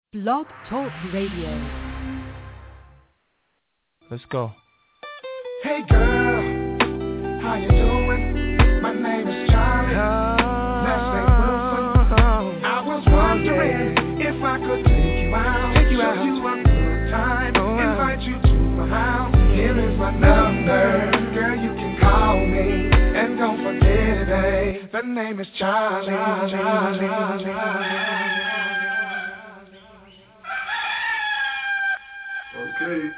Blog Talk Radio. Let's go. Hey girl, how you doing? My name is Charlie. Let's say Wilson. I was wondering if I could take you out, show you a good time, invite you to my house. Here is my number, girl, you can call me, and don't forget it, babe. The name is Charlie. Okay.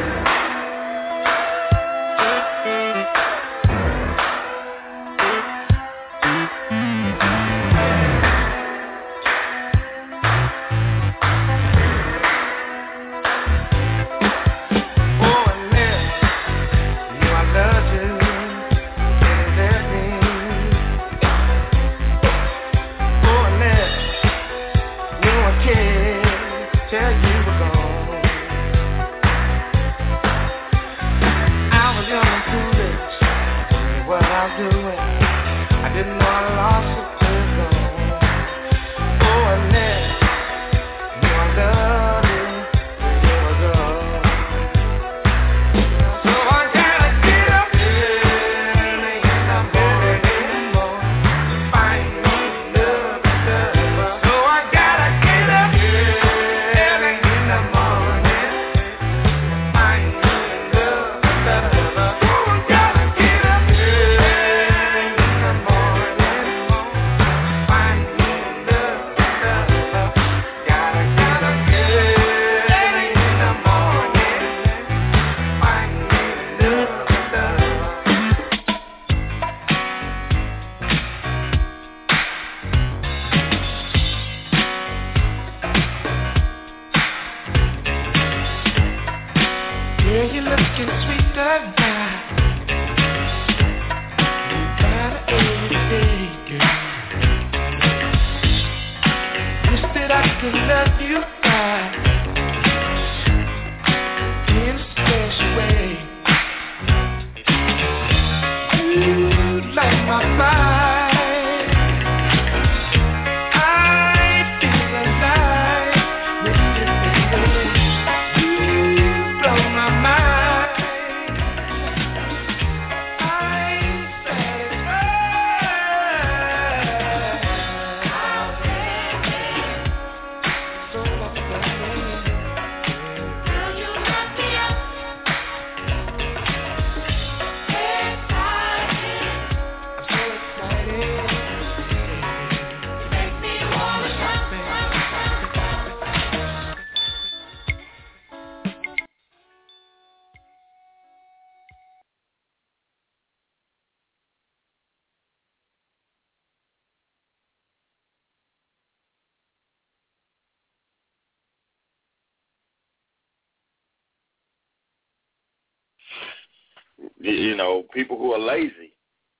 You know, people who are lazy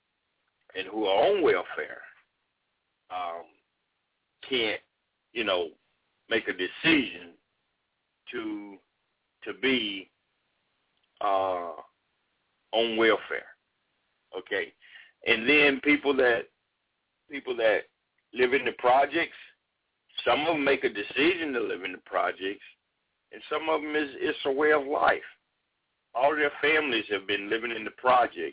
and who are on welfare can't, you know, make a decision to be on welfare. Okay, and then people that live in the projects, some of them make a decision to live in the projects, and some of them it's a way of life. All their families have been living in the projects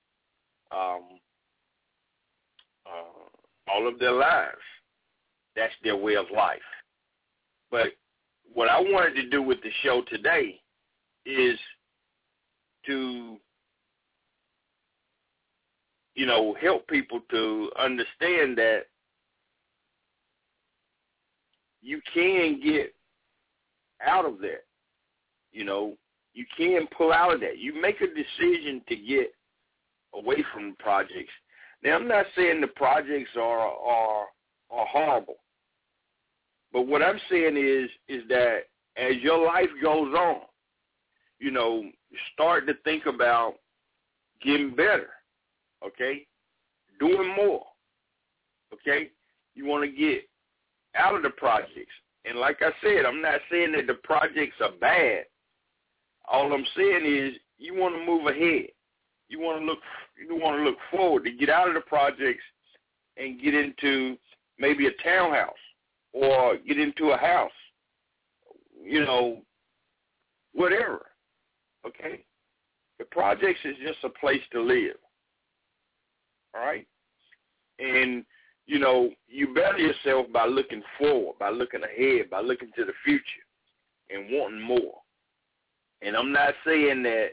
all of their lives. That's their way of life. But what I wanted to do with the show today is to, you know, help people to understand that you can get out of that. You know, you can pull out of that. You make a decision to get away from the projects. Now, I'm not saying the projects are horrible, but what I'm saying is that as your life goes on, you know, start to think about getting better, okay, doing more, okay. You want to get out of the projects, and like I said, I'm not saying that the projects are bad. All I'm saying is you want to move ahead. You want to look forward to get out of the projects and get into maybe a townhouse or get into a house whatever. Okay? The projects is just a place to live. All right? And, you better yourself by looking forward, by looking ahead, by looking to the future and wanting more. And I'm not saying that,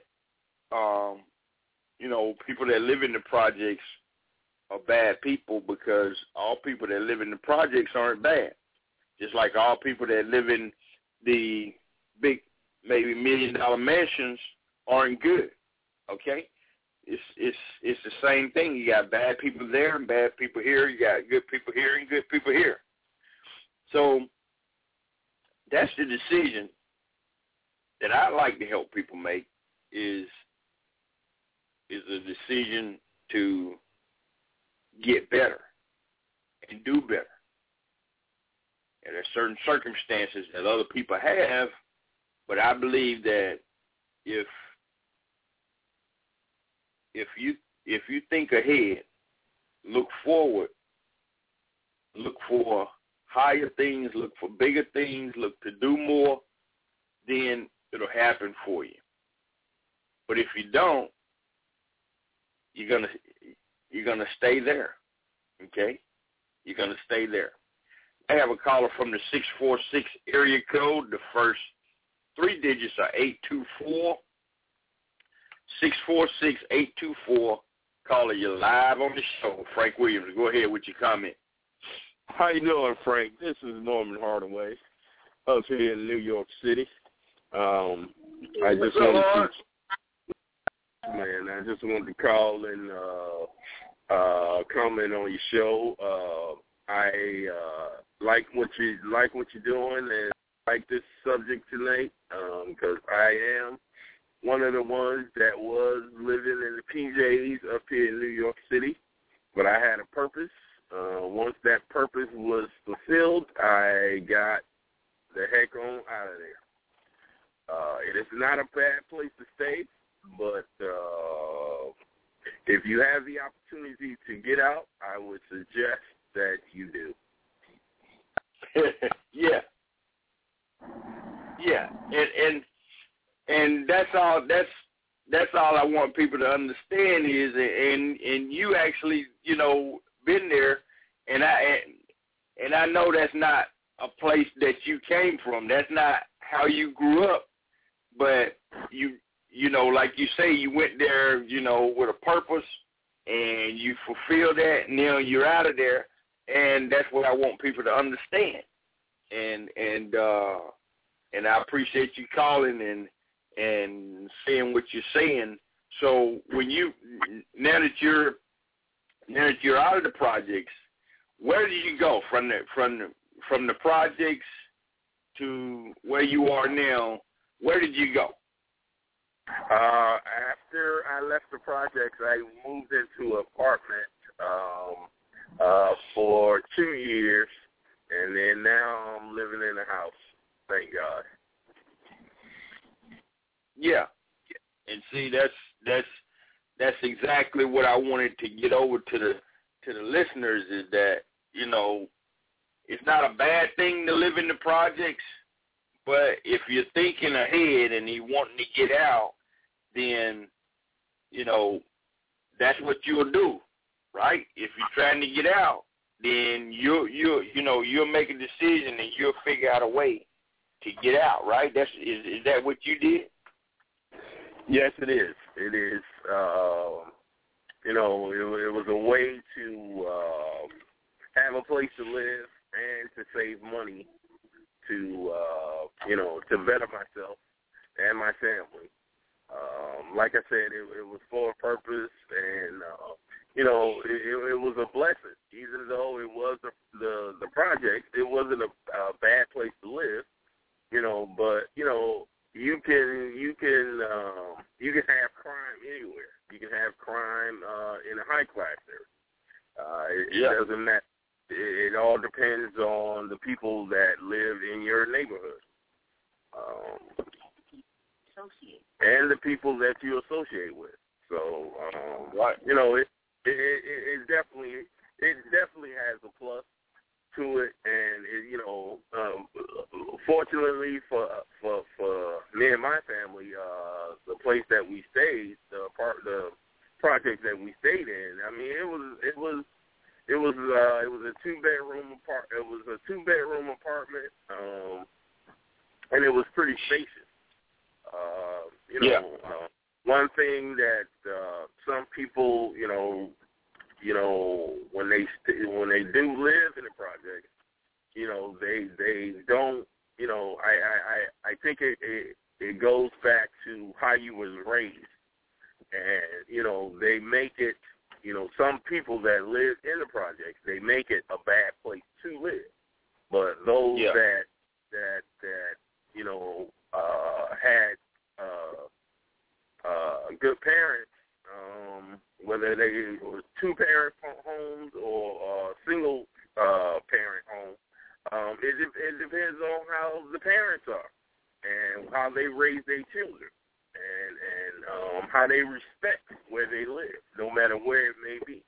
people that live in the projects are bad people, because all people that live in the projects aren't bad. Just like all people that live in the big, maybe $1 million mansions aren't good. Okay? It's the same thing. You got bad people there and bad people here. You got good people here and good people here. So that's the decision that I like to help people make, is a decision to get better and do better. And there's certain circumstances that other people have, but I believe that if you think ahead, look forward, look for higher things, look for bigger things, look to do more, then it'll happen for you. But if you don't, you're gonna stay there. Okay? You're gonna stay there. I have a caller from the 646 area code. The first 3 digits are 824. 646-824. Caller, you're live on the show. Frank Williams, go ahead with your comment. How you doing, Frank? This is Norman Hardaway up here in New York City. I just wanted to call and comment on your show. I like what you're doing, and like this subject tonight, because I am one of the ones that was living in the PJs up here in New York City, but I had a purpose. Once that purpose was fulfilled, I got the heck on out of there. It is not a bad place to stay, but if you have the opportunity to get out, I would suggest that you do. Yeah. And that's all I want people to understand is, and you actually, been there, and I know that's not a place that you came from. That's not how you grew up. But you like you say, you went there, with a purpose, and you fulfilled that, and now you're out of there, and that's what I want people to understand. And I appreciate you calling and saying what you're saying. So when now that you're out of the projects, where did you go from the projects to where you are now? Where did you go? After I left the projects, I moved into an apartment for 2 years, and then now I'm living in a house. Thank God. Yeah, and see, that's exactly what I wanted to get over to the listeners, is that it's not a bad thing to live in the projects, but if you're thinking ahead and you wanting to get out, then that's what you'll do, right? If you're trying to get out, then you'll make a decision and you'll figure out a way to get out, right? Is that what you did? Yes, it is. It is. It was a way to have a place to live and to save money to better myself and my family. Like I said, it was for a purpose, and it was a blessing. Even though it was the project, it wasn't a bad place to live, but you can have crime anywhere. You can have crime in a high class area. It doesn't matter. It all depends on the people that live in your neighborhood, and the people that you associate with. So, right. It definitely has a plus. to it, and fortunately for me and my family, the place that we stayed, the project that we stayed in, I mean, it was a 2-bedroom apartment, and it was pretty spacious. One thing that some people, when they do live in a project, they don't, I think it goes back to how you was raised, and they make it, some people that live in the projects, they make it a bad place to live, but those that had good parents, whether they were 2-parent homes or single parent homes, it depends on how the parents are and how they raise their children and how they respect where they live, no matter where it may be.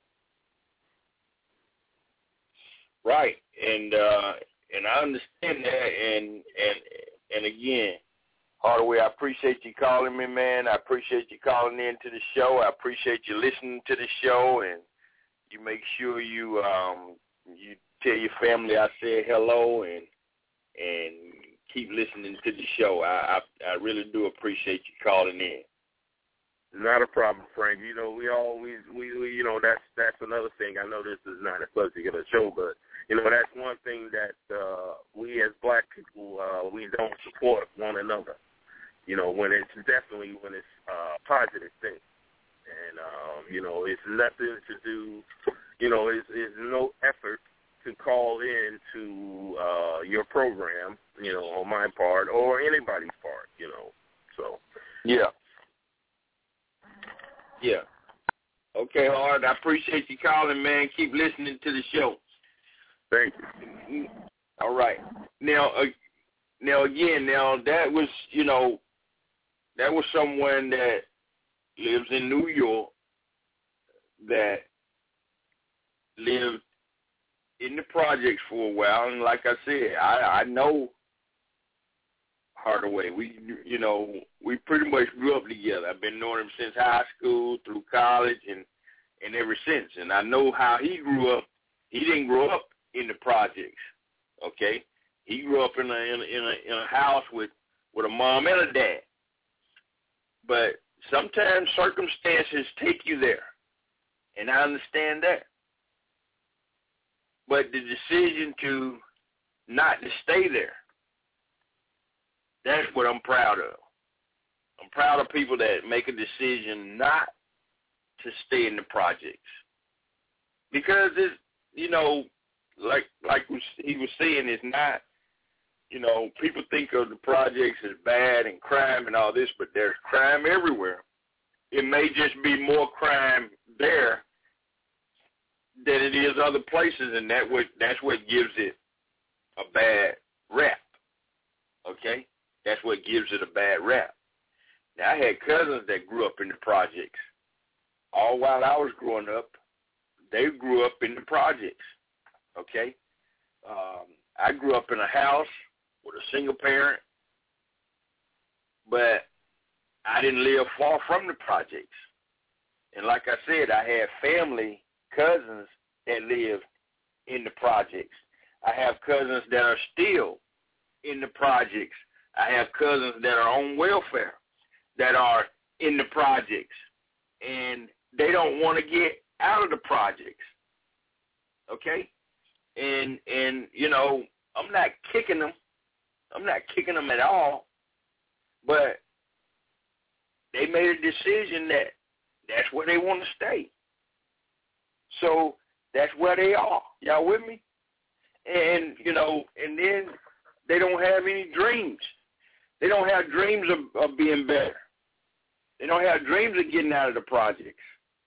Right, and I understand that, and again, Hardaway, I appreciate you calling me, man. I appreciate you calling in to the show. I appreciate you listening to the show, and you make sure you tell your family I said hello and keep listening to the show. I really do appreciate you calling in. Not a problem, Frank. We always that's another thing. I know this is not a subject of the show, but that's one thing that we as black people we don't support one another. When it's a positive thing, and it's nothing to do. It's no effort to call in to your program, on my part or anybody's part, So yeah. Okay, Hard. I appreciate you calling, man. Keep listening to the show. Thank you. All right. Now again, that was, that was someone that lives in New York that lived in the projects for a while, and like I said, I know Hardaway. We pretty much grew up together. I've been knowing him since high school, through college, and ever since. And I know how he grew up. He didn't grow up in the projects, okay? He grew up in a house with a mom and a dad. But sometimes circumstances take you there, and I understand that. But the decision to not to stay there, that's what I'm proud of. I'm proud of people that make a decision not to stay in the projects. Because it's, like he was saying, it's not, people think of the projects as bad and crime and all this, but there's crime everywhere. It may just be more crime there than it is other places, and that's what gives it a bad rap, okay? That's what gives it a bad rap. Now, I had cousins that grew up in the projects. All while I was growing up, they grew up in the projects, okay? I grew up in a house with a single parent, but I didn't live far from the projects. And like I said, I had family, cousins that live in the projects. I have cousins that are still in the projects. I have cousins that are on welfare that are in the projects, and they don't want to get out of the projects, okay? And I'm not kicking them. I'm not kicking them at all, but they made a decision that that's where they want to stay. So that's where they are. Y'all with me? And, and then they don't have any dreams. They don't have dreams of being better. They don't have dreams of getting out of the projects.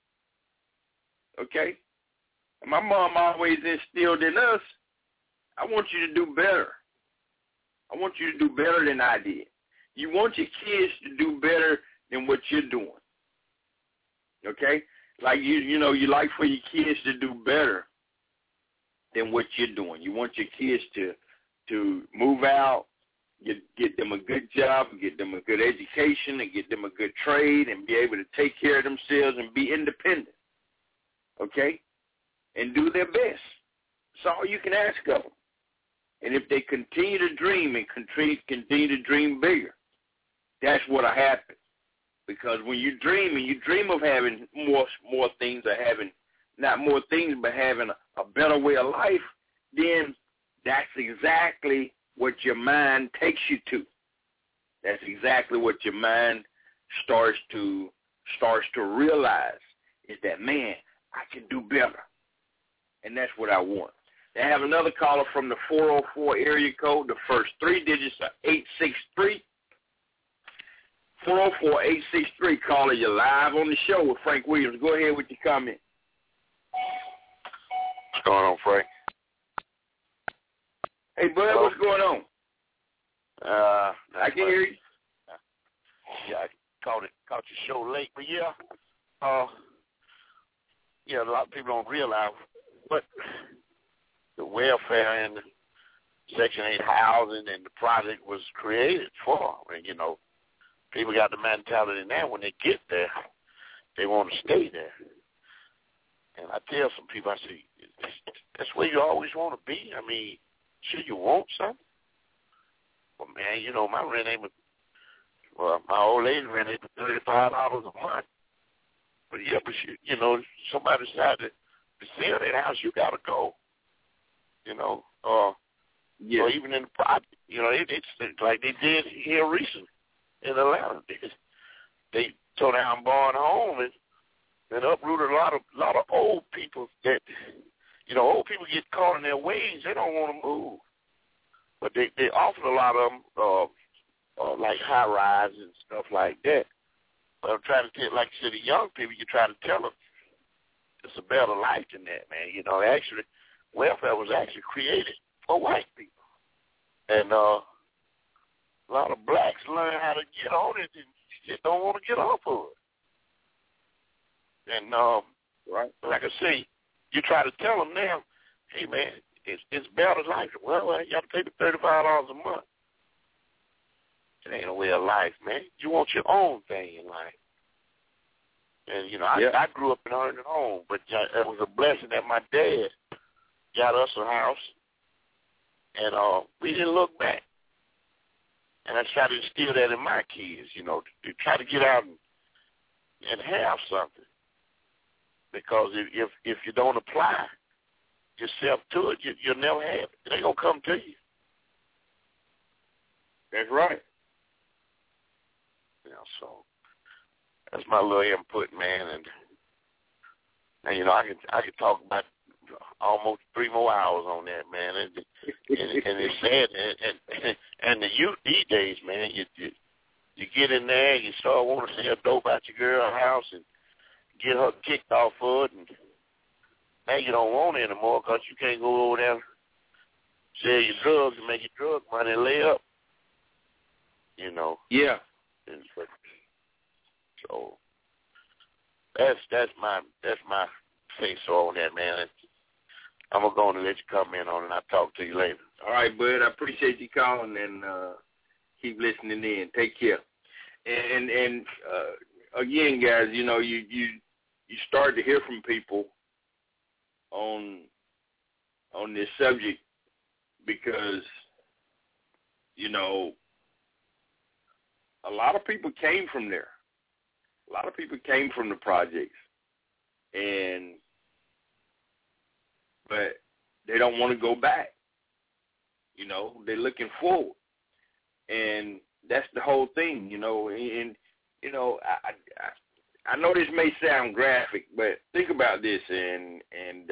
Okay? And my mom always instilled in us, I want you to do better. I want you to do better than I did. You want your kids to do better than what you're doing. Okay? Like, you like for your kids to do better than what you're doing. You want your kids to move out, get them a good job, get them a good education, and get them a good trade, and be able to take care of themselves and be independent, okay, and do their best. That's all you can ask of them. And if they continue to dream and continue to dream bigger, that's what'll happen. Because when you dream, and you dream of having more things, or having not more things, but having a better way of life, then that's exactly what your mind takes you to. That's exactly what your mind starts to realize, is that, man, I can do better. And that's what I want. I have another caller from the 404 area code. The first 3 digits are 863. 404-863. Caller, you're live on the show with Frank Williams. Go ahead with your comment. What's going on, Frank? Hey, bud, hello? What's going on? I can hear you. Yeah, I caught your show late, but yeah, a lot of people don't realize what the welfare and the Section 8 housing and the project was created for. And, people got the mentality now when they get there, they want to stay there. And I tell some people, I say, that's where you always want to be. I mean, sure you want something. Well, man, my rent ain't, my old lady rent ain't $35 a month. But yeah, but somebody decided to sell that house, you got to go. Or even in the project, it's like they did here recently in Atlanta. They tore down Barn Home and uprooted a lot of old people that, old people get caught in their ways. They don't want to move. But they offered a lot of them, like high-rise and stuff like that. But I'm trying to tell, like you said, the young people, you try to tell them it's a better life than that, man. Actually, welfare was actually created for white people. And a lot of blacks learn how to get on it and just don't want to get off of it. And right, like I say, you try to tell them now, hey, man, it's better life. Well, you got to pay the $35 a month. It ain't a way of life, man. You want your own thing in life. And, I grew up in earning home, but it was a blessing that my dad got us a house, and we didn't look back. And I try to instill that in my kids, to try to get out and have something. Because if you don't apply yourself to it, you'll never have it. It ain't going to come to you. That's right. So that's my little input, man. And I could talk about almost 3 more hours on that, man. And it's sad. And the youth these days, man, you get in there, you start wanting to sell dope out your girl's house and get her kicked off of it, and now you don't want it anymore because you can't go over there and sell your drugs and make your drug money and lay up. Yeah. And so that's my say so on that, man. I'm going to let you come in on it, and I'll talk to you later. All right, bud. I appreciate you calling, and keep listening in. Take care. And again, guys, you start to hear from people on this subject because, a lot of people came from there. A lot of people came from the projects, but they don't want to go back. They're looking forward, and that's the whole thing. And I know this may sound graphic, but think about this, and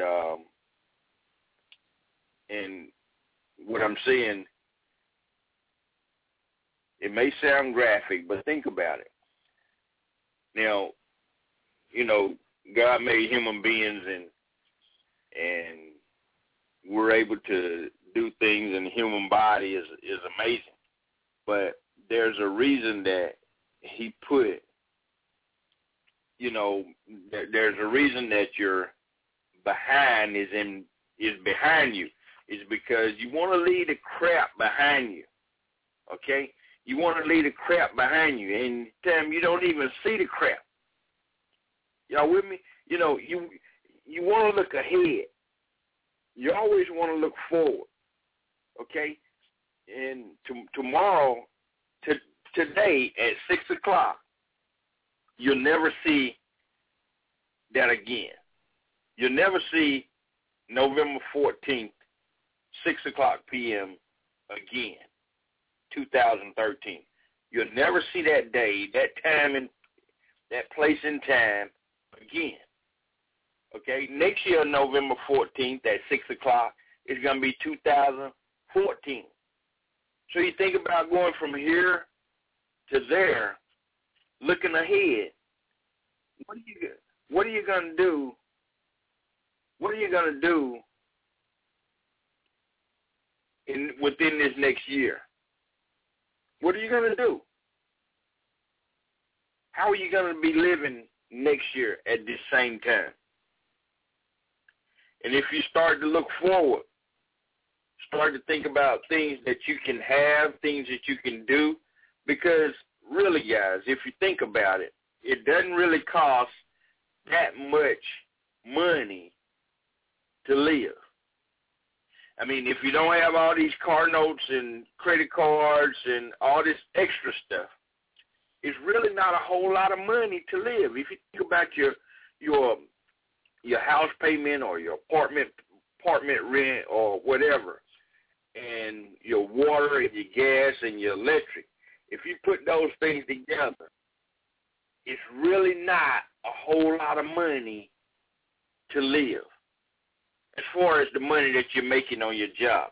what I'm saying. It may sound graphic, but think about it. Now, God made human beings, and we're able to do things, and the human body is amazing. But there's a reason that he put, there's a reason that your behind is in is behind you is because you want to leave the crap behind you, okay? You want to leave the crap behind you, and time you don't even see the crap. Y'all with me? You know, you want to look ahead. You always want to look forward, okay? And tomorrow, today at 6 o'clock, you'll never see that again. You'll never see November 14th, 6 o'clock p.m. again, 2013. You'll never see that day, that time, and that place and time again. Okay? Next year, November 14th at 6 o'clock, is going to be 2014. So you think about going from here to there, looking ahead. What are you going to do? What are you going to do within this next year? What are you going to do? How are you going to be living next year at this same time? And if you start to look forward, start to think about things that you can have, things that you can do, because really, guys, if you think about it, it doesn't really cost that much money to live. I mean, if you don't have all these car notes and credit cards and all this extra stuff, it's really not a whole lot of money to live. If you think about your house payment or your apartment rent or whatever, and your water and your gas and your electric, if you put those things together, it's really not a whole lot of money to live as far as the money that you're making on your job.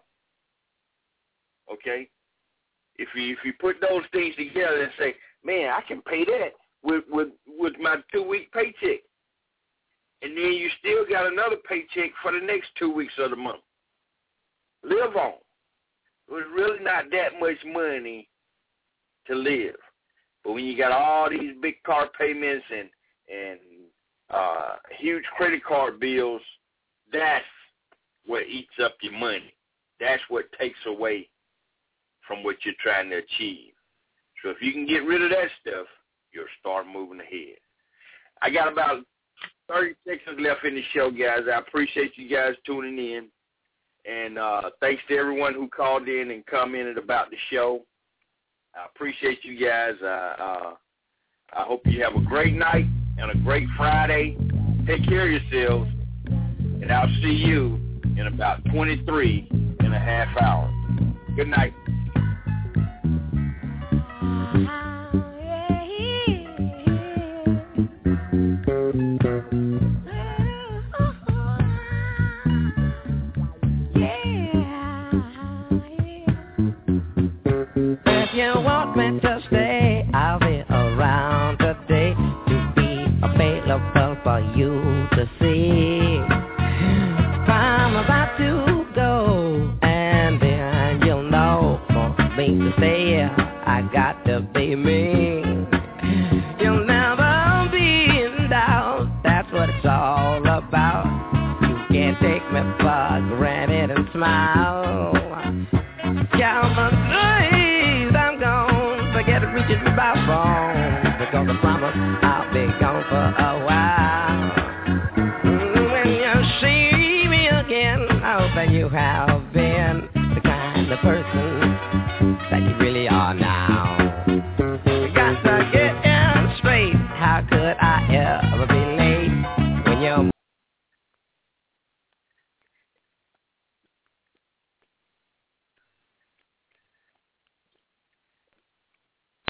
Okay? If you put those things together and say, man, I can pay that with my 2-week paycheck, and then you still got another paycheck for the next 2 weeks of the month. Live on. It's really not that much money to live. But when you got all these big car payments and huge credit card bills, that's what eats up your money. That's what takes away from what you're trying to achieve. So if you can get rid of that stuff, you'll start moving ahead. I got about 30 seconds left in the show, guys. I appreciate you guys tuning in. And thanks to everyone who called in and commented about the show. I appreciate you guys. I hope you have a great night and a great Friday. Take care of yourselves. And I'll see you in about 23 and a half hours. Good night. If you want me to stay, I'll be around today to be available for you to see. If I'm about to go, and then you'll know for me to stay, I got to be me. You'll never be in doubt, that's what it's all about. You can't take me for granted and smile. Count my days, I'm gone. Forget to reach me by phone, because I promise I'll be gone for a while. When you see me again, I hope that you have